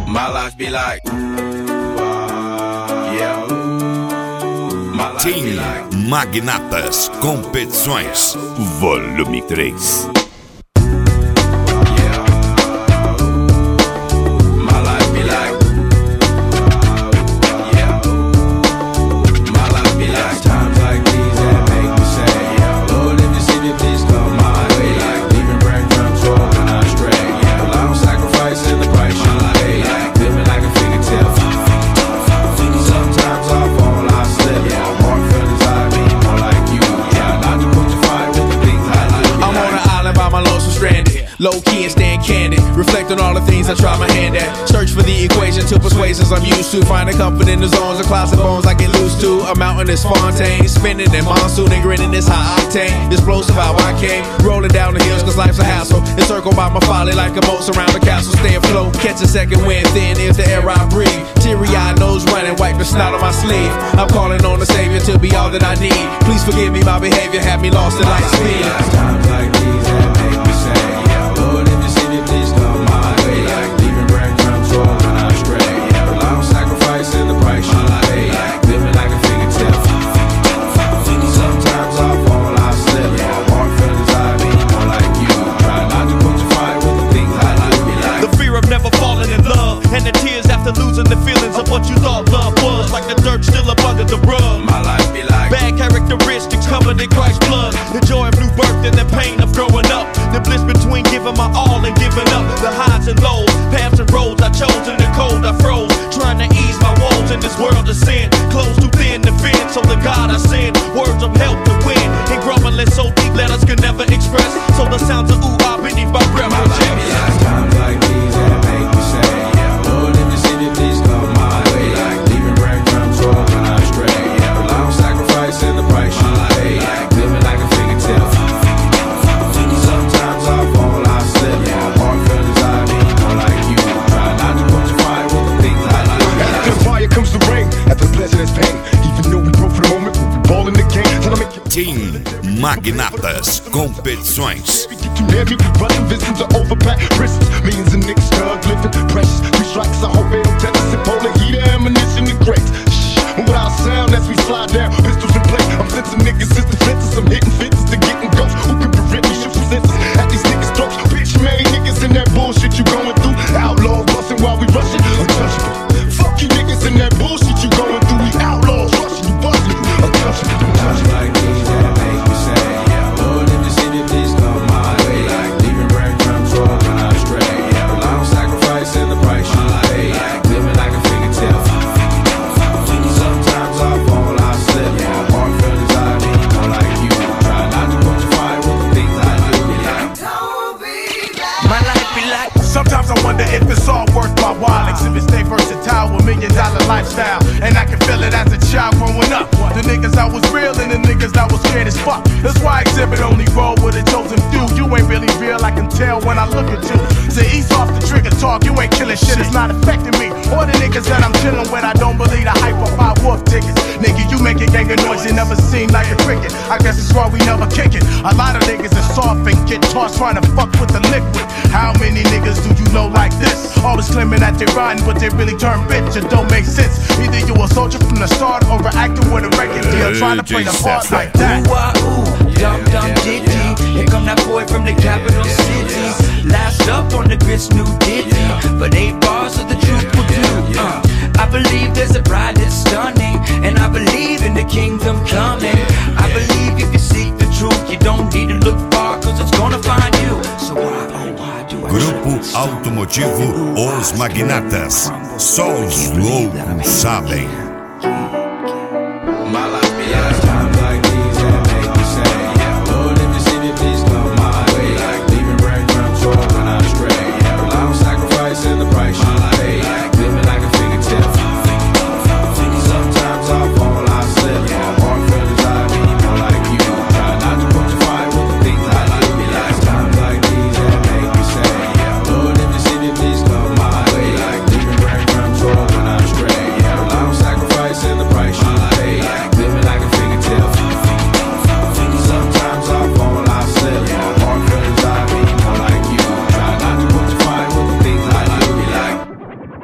My life be like, yeah. My life Team be like, Magnatas Competições, volume 3. Low key and staying candid, reflect on all the things I try my hand at. Search for the equation to persuasions I'm used to. Finding comfort in the zones of clouds and bones I get loose to. A mountain is Fontaine, spinning in monsoon and grinning this high octane. Explosive how I came, rolling down the hills cause life's a hassle. Encircled by my folly like a moat around the castle. Stay afloat, catch a second wind thin is the air I breathe. Teary-eyed nose running, wipe the snot on my sleeve. I'm calling on the Savior to be all that I need. Please forgive me, my behavior had me lost in light speed. Times like these that make me say, Lord, if you see me, please come my way. Like leaving breadcrumbs all when I stray. Yeah, rely on sacrifice and the price you pay. Like living like a fingertip. Sometimes I fall, I slip. Yeah, heart felt desire me more like you. Try not to put your fire with the things I like. Be like the fear of never falling in love, and the tears after losing the feelings of what you thought love was. Like the dirt still up under the rug. my life be like Bad characteristics covered in Christ's blood. The joy of new birth and the pain of growing up. The bliss between giving my all and giving up. The highs and lows, paths and roads I chose. In the cold I froze, trying to ease my woes in this world of sin. Clothes too thin to fit, so the God I send words of help to win. And grumbling so deep letters can never express. So the sounds of ooh ah beneath my breath my life be like times like these that make me say, yeah, Lord, if you see me, please come my way. Like leaving breadcrumbs all when I stray. Yeah, rely on sacrifice and the price you pay. Like living like a fingertip. Sometimes I fall, I slip. Yeah, heart felt desire me more like you. Try not to put your fire with the things I like. After the fire comes the rain, after the pleasure there's pain. Even though we broke for the moment, we'll be balling the game. Till I make you Team Magnatas Competições. you near me, we running visits to overpack prisons. Millions of niggas stuck living precious. 3 strikes, I hope they don't tell us. Polar heater, ammunition, and crates. Shh, without sound as we slide down, pistols in place. I'm sensing niggas since the fences. I'm hitting fences to getting ghosts. Who can prevent me? Shoot senses at these niggas' throats. Bitch, man, niggas in that bullshit you going through. Outlaws busting while we rushing. Untouchable. Fuck you niggas in that bullshit you going through. We outlaws rushing, you busting. Untouchable. Times like these that make me say, yeah, Lord, if you see me, please come my way. Like leaving breadcrumbs all when I stray. Yeah, rely on sacrifice and the price you pay. Like living like a fingertip. Sometimes I fall, I slip. Yeah, heart felt desire me more like you. Try not to put your fire with the things I do. Be like, My life be like Sometimes I wonder if it's all worth my while. Exhibit stay versatile with $1 million lifestyle. And I can feel it as a child growing up. The niggas I was real and the niggas I was scared as fuck. That's why Exhibit only roll with a chosen few. You ain't really real, I can tell when I look at you. Say ease off the trigger talk, you ain't killing shit, it's not affecting me. Or the niggas that I'm chilling with, I don't believe the hype of my wolf tickets. Nigga, you make a gang of noise, you never seem like a cricket. I guess it's why we never kick it. A lot of niggas are soft and get tossed trying to fuck with the liquid. How many niggas do you know like this? Always claiming that they riding, but they really turn bitch. It don't make sense. Either you a soldier from the start or an actor with a record deal trying to play the part like that. Ooh, ah, ooh, dum dum diddy. Here come that boy from the capital city. Last up on the grits, new ditty. But 8 bars of the truth will do. I believe there's a bride that's stunning, and I believe in the kingdom coming. I believe if you seek the truth, you don't need to look far, cause it's gonna find you. So why, oh why do I Grupo Automotivo Os Magnatas. Só os loucos sabem.